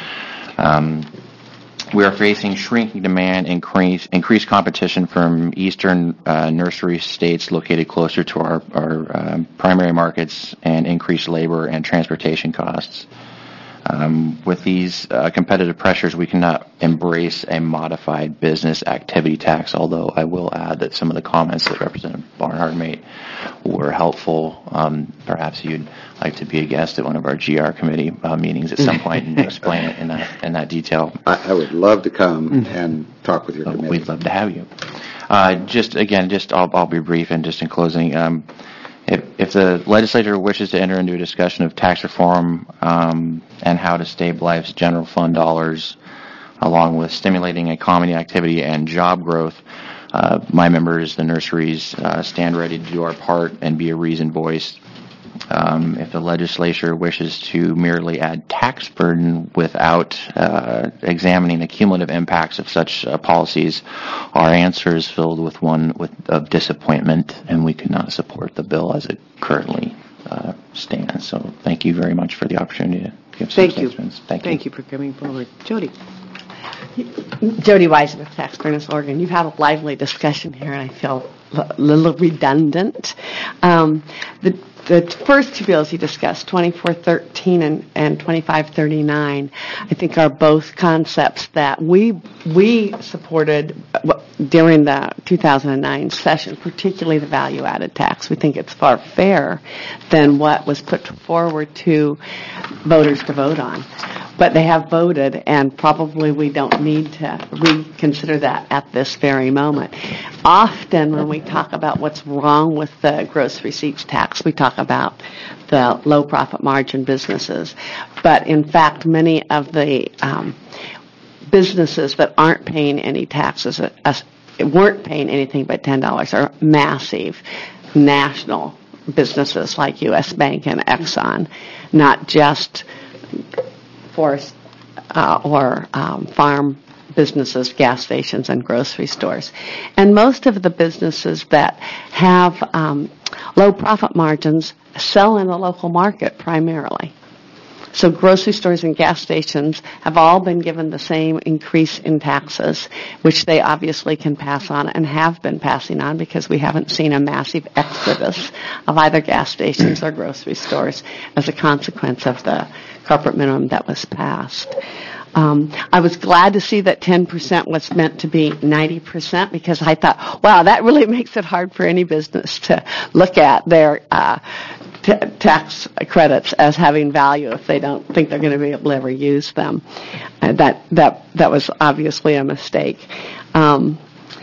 We are facing shrinking demand, increased competition from eastern nursery states located closer to our primary markets, and increased labor and transportation costs. With these competitive pressures, we cannot embrace a modified business activity tax, although I will add that some of the comments that Representative Barnhart made were helpful. Perhaps you'd like to be a guest at one of our GR committee meetings at some point and explain it in that detail. I would love to come and talk with your committee. We'd love to have you. I'll be brief, and just in closing, if the legislature wishes to enter into a discussion of tax reform and how to stabilize general fund dollars, along with stimulating economy activity and job growth, my members, the nurseries, stand ready to do our part and be a reasoned voice. If the legislature wishes to merely add tax burden without examining the cumulative impacts of such policies, our answer is filled with of disappointment, and we could not support the bill as it currently stands. So thank you very much for the opportunity to give some statements. Thank you for coming forward. Jody. Jody Weisman, Tax Fairness Oregon. You've had a lively discussion here, and I feel a little redundant. The first two bills you discussed, 2413 and 2539, I think are both concepts that we supported during the 2009 session, particularly the value-added tax. We think it's far fairer than what was put forward to voters to vote on. But they have voted, and probably we don't need to reconsider that at this very moment. Often when we talk about what's wrong with the gross receipts tax, we talk about the low profit margin businesses. But in fact, many of the businesses that aren't paying any taxes, weren't paying anything but $10, are massive national businesses like U.S. Bank and Exxon, not just forest or farm businesses, gas stations, and grocery stores. And most of the businesses that have low profit margins sell in the local market primarily. So grocery stores and gas stations have all been given the same increase in taxes, which they obviously can pass on and have been passing on, because we haven't seen a massive exodus of either gas stations or grocery stores as a consequence of the corporate minimum that was passed. I was glad to see that 10% was meant to be 90%, because I thought, wow, that really makes it hard for any business to look at their tax credits as having value if they don't think they're going to be able to ever use them. That was obviously a mistake. And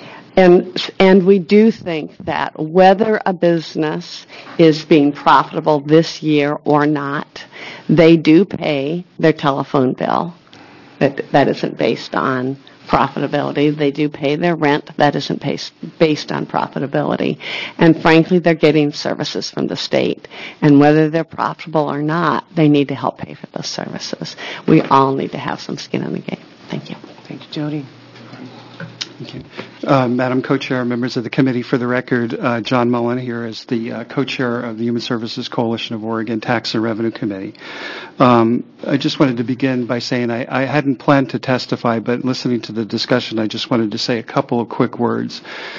we do think that whether a business is being profitable this year or not, they do pay their telephone bill. That isn't based on profitability. They do pay their rent. That isn't based on profitability. And frankly, they're getting services from the state. And whether they're profitable or not, they need to help pay for those services. We all need to have some skin in the game. Thank you. Thank you, Jody. Thank you. Madam Co-Chair, members of the committee, for the record, John Mullen here as the Co-Chair of the Human Services Coalition of Oregon Tax and Revenue Committee. I just wanted to begin by saying I hadn't planned to testify, but listening to the discussion, I just wanted to say a couple of quick words.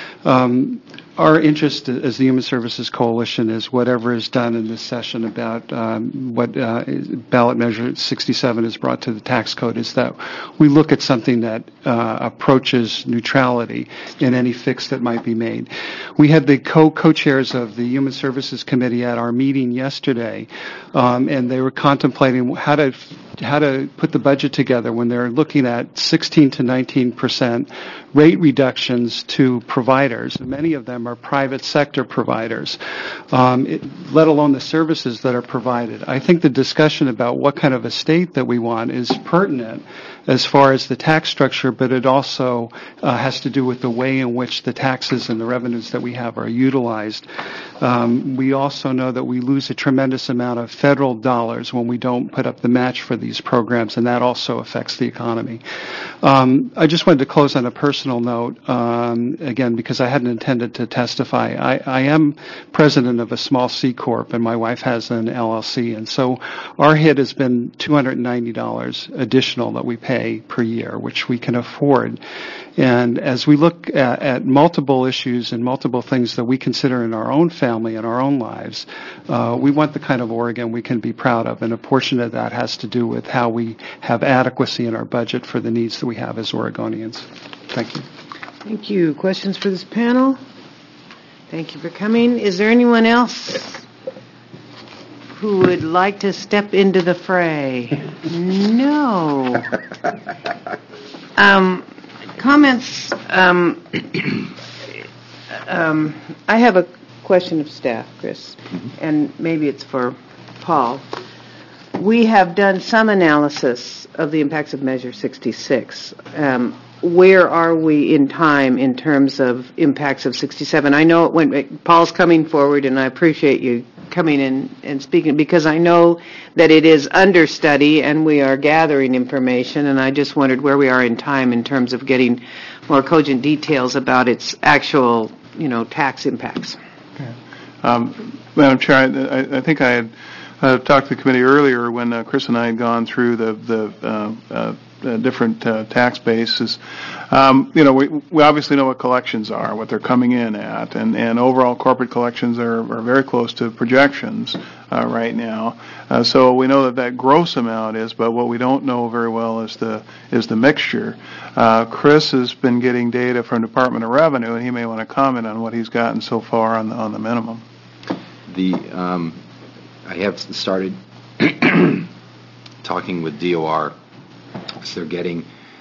Our interest as the Human Services Coalition is whatever is done in this session about what ballot measure 67 has brought to the tax code, is that we look at something that approaches neutrality in any fix that might be made. We had the co-chairs of the Human Services Committee at our meeting yesterday, and they were contemplating how to put the budget together when they're looking at 16 to 19% rate reductions to providers. Many of them are private sector providers, let alone the services that are provided. I think the discussion about what kind of a state that we want is pertinent as far as the tax structure, but it also has to do with the way in which the taxes and the revenues that we have are utilized. We also know that we lose a tremendous amount of federal dollars when we don't put up the match for these programs, and that also affects the economy. I just wanted to close on a personal note, again, because I hadn't intended to testify. I am president of a small C Corp, and my wife has an LLC, and so our hit has been $290 additional that we pay per year, which we can afford. And as we look at multiple issues and multiple things that we consider in our own family and our own lives, we want the kind of Oregon we can be proud of, and a portion of that has to do with how we have adequacy in our budget for the needs that we have as Oregonians. Thank you. Thank you. Questions for this panel? Thank you for coming. Is there anyone else who would like to step into the fray? No. Comments? I have a question of staff, Chris, and maybe it's for Paul. We have done some analysis of the impacts of Measure 66. Where are we in time in terms of impacts of 67? I know when Paul's coming forward, and I appreciate you coming in and speaking, because I know that it is under study and we are gathering information, and I just wondered where we are in time in terms of getting more cogent details about its actual, tax impacts. Madam Chair, I think I had talked to the committee earlier when Chris and I had gone through the different tax bases. We obviously know what collections are, what they're coming in at, and overall corporate collections are very close to projections right now. So we know that gross amount is, but what we don't know very well is the mixture. Chris has been getting data from Department of Revenue, and he may want to comment on what he's gotten so far on the minimum. I have started talking with DOR. So they're getting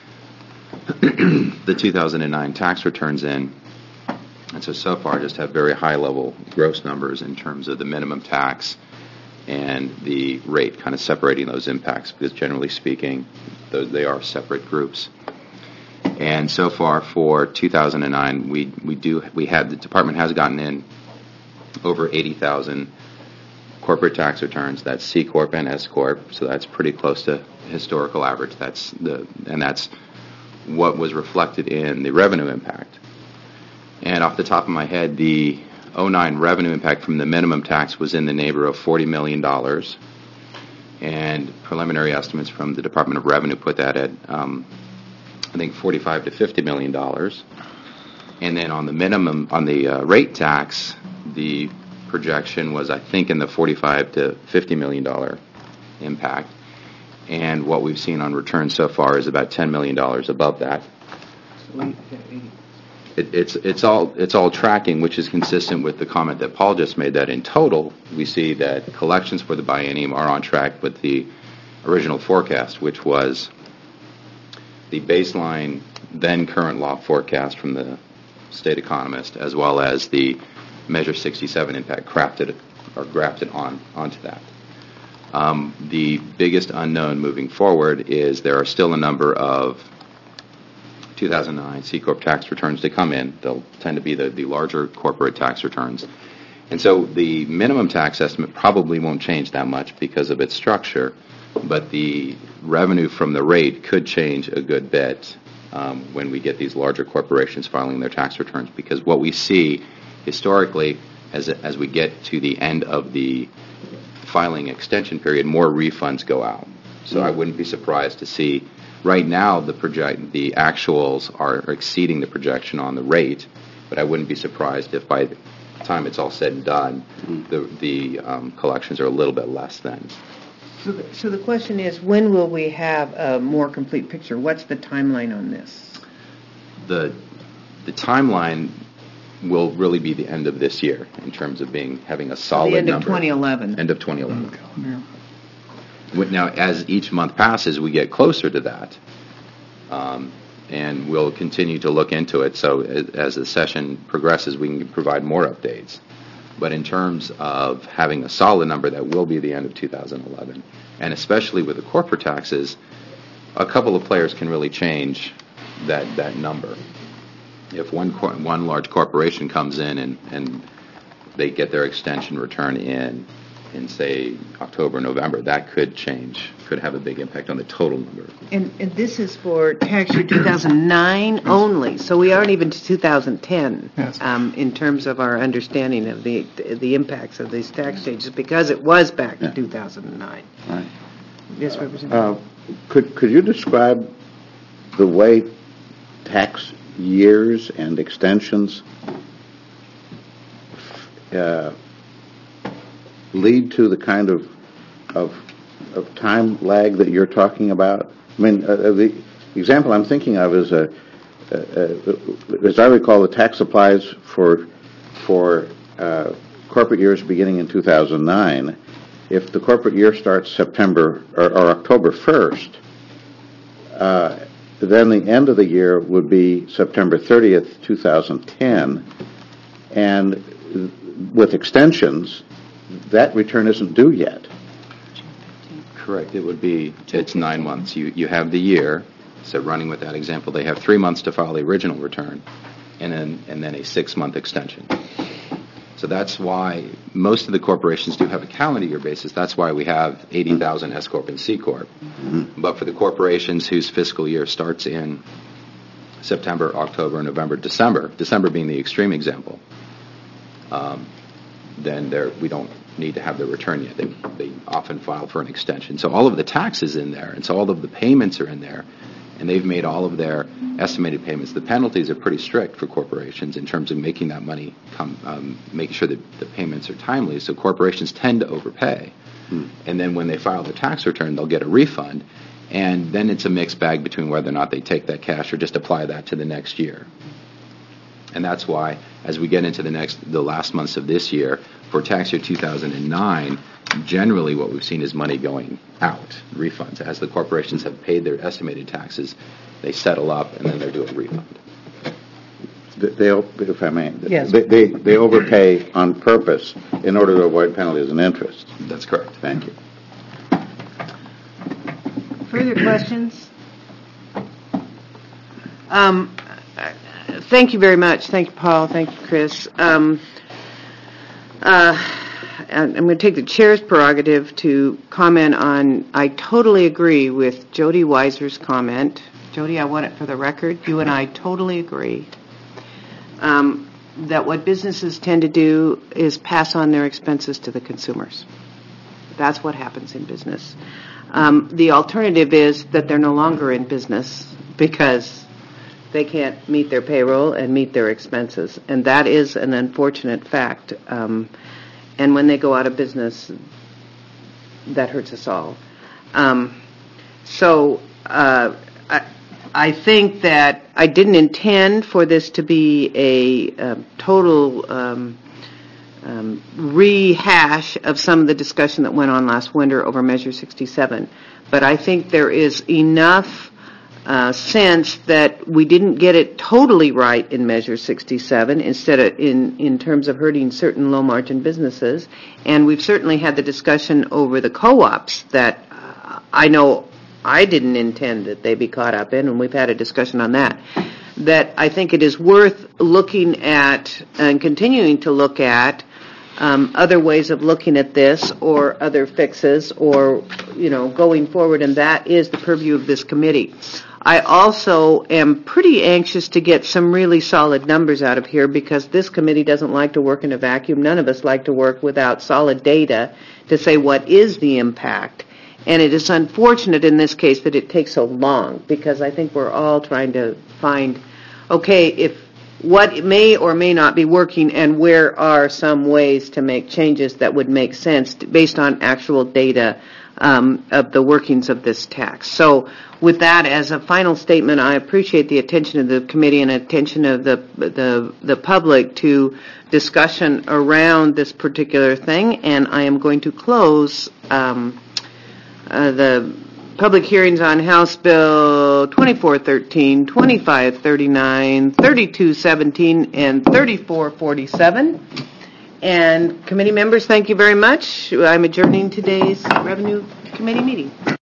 the 2009 tax returns in, and so far just have very high-level gross numbers in terms of the minimum tax and the rate, kind of separating those impacts, because generally speaking, they are separate groups. And so far for 2009, the department has gotten in over 80,000 corporate tax returns. That's C Corp and S Corp, so that's pretty close to historical average. That's what was reflected in the revenue impact. And off the top of my head, the 2009 revenue impact from the minimum tax was in the neighborhood of $40 million, and preliminary estimates from the Department of Revenue put that at I think $45 to $50 million. And then on the rate tax, the projection was, I think, in the $45 to $50 million impact. And what we've seen on returns so far is about $10 million above that. It's all tracking, which is consistent with the comment that Paul just made, that in total we see that collections for the biennium are on track with the original forecast, which was the baseline then current law forecast from the state economist, as well as the Measure 67 impact grafted onto that. The biggest unknown moving forward is there are still a number of 2009 C Corp tax returns to come in. They'll tend to be the larger corporate tax returns. And so the minimum tax estimate probably won't change that much because of its structure, but the revenue from the rate could change a good bit when we get these larger corporations filing their tax returns, because what we see historically as we get to the end of the filing extension period, more refunds go out. So I wouldn't be surprised to see right now the actuals are exceeding the projection on the rate, but I wouldn't be surprised if by the time it's all said and done, the collections are a little bit less than. So the question is, when will we have a more complete picture? What's the timeline on this? The timeline will really be the end of this year in terms of having a solid number. The end of 2011. End of 2011. Now, as each month passes, we get closer to that, and we'll continue to look into it. So as the session progresses, we can provide more updates. But in terms of having a solid number, that will be the end of 2011. And especially with the corporate taxes, a couple of players can really change that number. If one large corporation comes in and they get their extension return in say October, November, that could change, could have a big impact on the total number. And this is for tax year 2009 only, so we aren't even to 2010 in terms of our understanding of the impacts of these tax changes, because it was back to 2009. Right. Yes, Representative. Could you describe the way tax years and extensions lead to the kind of time lag that you're talking about? I mean, the example I'm thinking of is, as I recall, the tax applies for corporate years beginning in 2009. If the corporate year starts September or October 1st, then the end of the year would be September 30th, 2010, and with extensions, that return isn't due yet. Correct. It's 9 months. You have the year. So running with that example, they have 3 months to file the original return, and then a 6-month extension. So that's why most of the corporations do have a calendar year basis. That's why we have 80,000 S Corp and C Corp. Mm-hmm. But for the corporations whose fiscal year starts in September, October, November, December being the extreme example, then we don't need to have their return yet. They often file for an extension. So all of the taxes in there, and so all of the payments are in there, and they've made all of their estimated payments. The penalties are pretty strict for corporations in terms of making that money come, making sure that the payments are timely. So corporations tend to overpay. And then when they file their tax return, they'll get a refund. And then it's a mixed bag between whether or not they take that cash or just apply that to the next year. And that's why, as we get into the last months of this year, for tax year 2009, generally what we've seen is money going out, refunds. As the corporations have paid their estimated taxes, they settle up and then they're due a refund. If I may, yes. They overpay on purpose in order to avoid penalties and interest. That's correct. Thank you. Further questions? Thank you very much. Thank you, Paul. Thank you, Chris. I'm going to take the chair's prerogative to comment on, I totally agree with Jody Weiser's comment. Jody, I want it for the record. You and I totally agree that what businesses tend to do is pass on their expenses to the consumers. That's what happens in business. The alternative is that they're no longer in business because they can't meet their payroll and meet their expenses. And that is an unfortunate fact. And when they go out of business, that hurts us all. I think that I didn't intend for this to be a total rehash of some of the discussion that went on last winter over Measure 67. But I think there is enough sense that we didn't get it totally right in Measure 67 instead of in terms of hurting certain low-margin businesses. And we've certainly had the discussion over the co-ops that I know I didn't intend that they be caught up in, and we've had a discussion on that. That I think it is worth looking at and continuing to look at other ways of looking at this or other fixes or, going forward, and that is the purview of this committee. I also am pretty anxious to get some really solid numbers out of here because this committee doesn't like to work in a vacuum. None of us like to work without solid data to say what is the impact. And it is unfortunate in this case that it takes so long because I think we're all trying to find, if what may or may not be working and where are some ways to make changes that would make sense based on actual data of the workings of this tax. So with that as a final statement, I appreciate the attention of the committee and attention of the public to discussion around this particular thing, and I am going to close the public hearings on House Bill 2413, 2539, 3217, and 3447. And committee members, thank you very much. I'm adjourning today's Revenue Committee meeting.